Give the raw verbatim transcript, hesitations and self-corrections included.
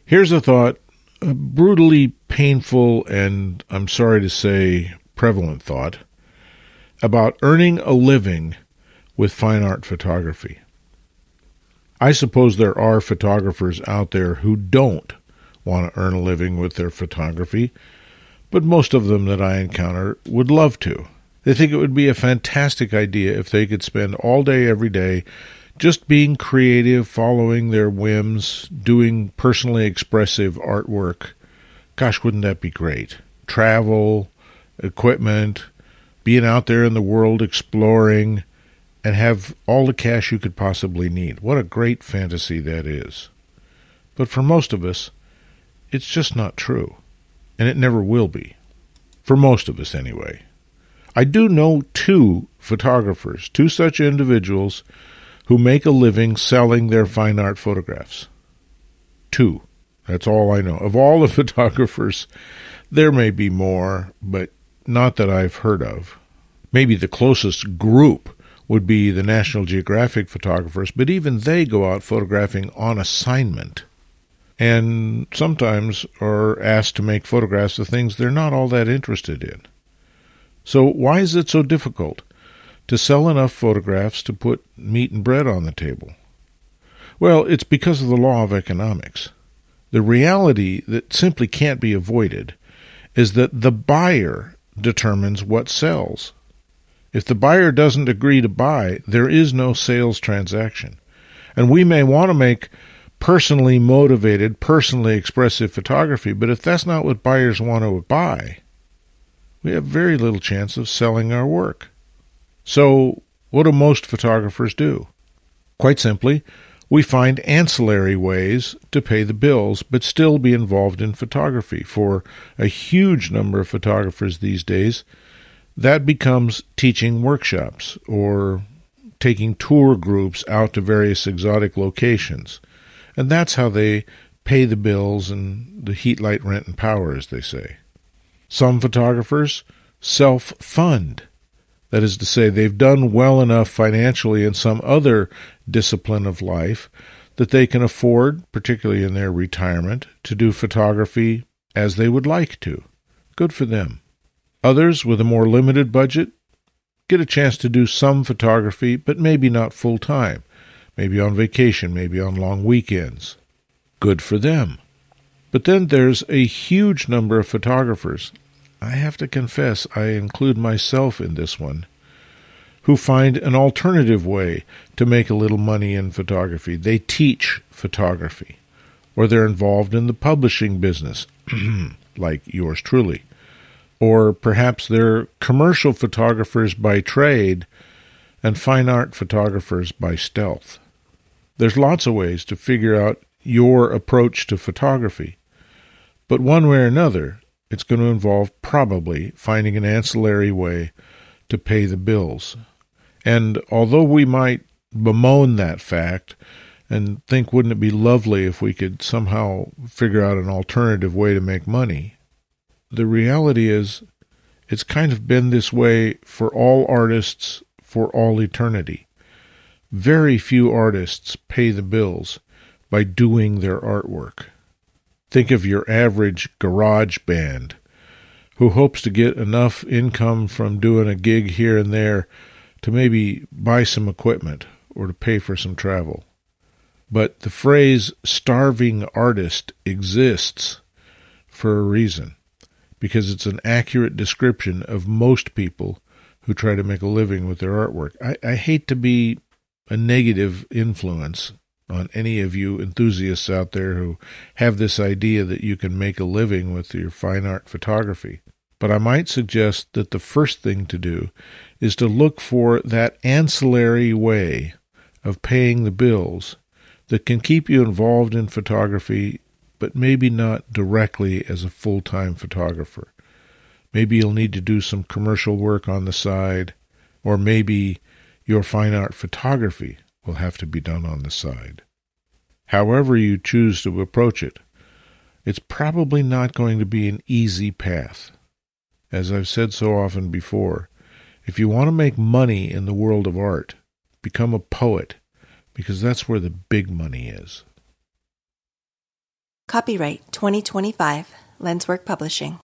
Here's a thought, a brutally painful and, I'm sorry to say, prevalent thought about earning a living with fine art photography. I suppose there are photographers out there who don't want to earn a living with their photography, but most of them that I encounter would love to. They think it would be a fantastic idea if they could spend all day, every day, just being creative, following their whims, doing personally expressive artwork. Gosh, wouldn't that be great? Travel, equipment, being out there in the world exploring, and have all the cash you could possibly need. What a great fantasy that is. But for most of us, it's just not true, and it never will be. For most of us, anyway. I do know two photographers, two such individuals who make a living selling their fine art photographs. Two. That's all I know. Of all the photographers, there may be more, but not that I've heard of. Maybe the closest group would be the National Geographic photographers, but even they go out photographing on assignment and sometimes are asked to make photographs of things they're not all that interested in. So why is it so difficult to sell enough photographs to put meat and bread on the table? Well, it's because of the law of economics. The reality that simply can't be avoided is that the buyer determines what sells. If the buyer doesn't agree to buy, there is no sales transaction. And we may want to make personally motivated, personally expressive photography, but if that's not what buyers want to buy, we have very little chance of selling our work. So, what do most photographers do? Quite simply, we find ancillary ways to pay the bills, but still be involved in photography. For a huge number of photographers these days, that becomes teaching workshops or taking tour groups out to various exotic locations. And that's how they pay the bills and the heat, light, rent, and power, as they say. Some photographers self-fund. That is to say, they've done well enough financially in some other discipline of life that they can afford, particularly in their retirement, to do photography as they would like to. Good for them. Others, with a more limited budget, get a chance to do some photography, but maybe not full-time. Maybe on vacation, maybe on long weekends. Good for them. But then there's a huge number of photographers, I have to confess I include myself in this one, who find an alternative way to make a little money in photography. They teach photography, or they're involved in the publishing business, like yours truly. Or perhaps they're commercial photographers by trade and fine art photographers by stealth. There's lots of ways to figure out your approach to photography, but one way or another, it's going to involve probably finding an ancillary way to pay the bills. And although we might bemoan that fact and think, wouldn't it be lovely if we could somehow figure out an alternative way to make money, the reality is it's kind of been this way for all artists for all eternity. Very few artists pay the bills by doing their artwork. Think of your average garage band who hopes to get enough income from doing a gig here and there to maybe buy some equipment or to pay for some travel. But the phrase starving artist exists for a reason, because it's an accurate description of most people who try to make a living with their artwork. I, I hate to be a negative influence on any of you enthusiasts out there who have this idea that you can make a living with your fine art photography. But I might suggest that the first thing to do is to look for that ancillary way of paying the bills that can keep you involved in photography, but maybe not directly as a full-time photographer. Maybe you'll need to do some commercial work on the side, or maybe your fine art photography will have to be done on the side. However you choose to approach it, it's probably not going to be an easy path. As I've said so often before, if you want to make money in the world of art, become a poet, because that's where the big money is. Copyright twenty twenty-five, Lenswork Publishing.